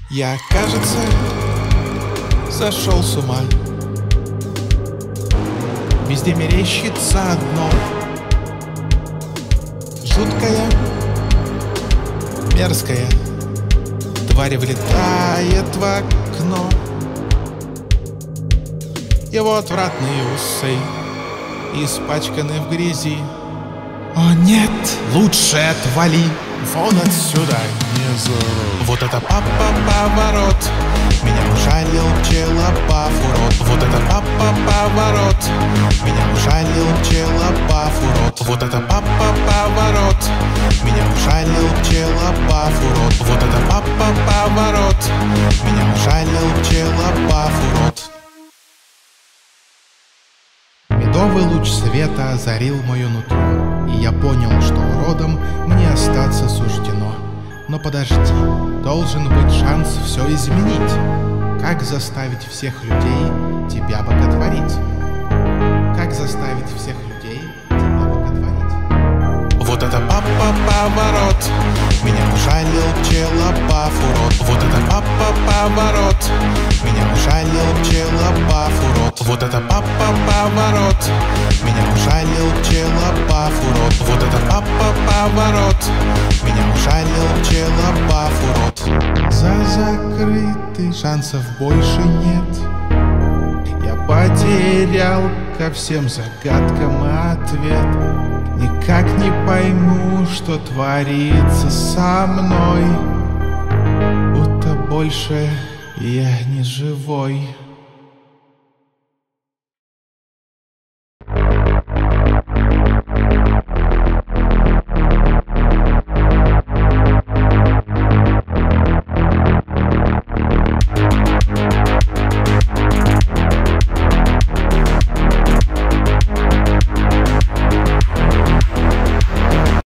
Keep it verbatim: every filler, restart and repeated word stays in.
Я, кажется, сошел с ума. Везде мерещится одно: жуткая, мерзкая тварь влетает в окно. Его отвратные усы испачканы в грязи. О нет, лучше отвали вон отсюда. Вот это папа-поворот, меня ужалил пчелопав урод. Вот это папа-поворот, меня ужалил пчелопав урод. Вот это папа-поворот, меня ужалил пчелопав урод. Вот это папа-поворот, меня ужалил пчелопав урод. Медовый луч света озарил мое нутро, и я понял, что уродом мне остаться суждено. Но подожди, должен быть шанс все изменить. Как заставить всех людей тебя боготворить? Как заставить всех людей тебя боготворить? Вот это папа-поворот, меня ужалил пчелопав урод. Вот это папа-поворот, меня ужалил пчелопав урод. Вот это папа-поворот, меня ужалил пчелопав урод. Вот это папа-поворот, меня ужалил пчелопав урод. За закрытый шансов больше нет. Я потерял ко всем загадкам ответ. Никак не пойму, что творится со мной, будто больше я не живой.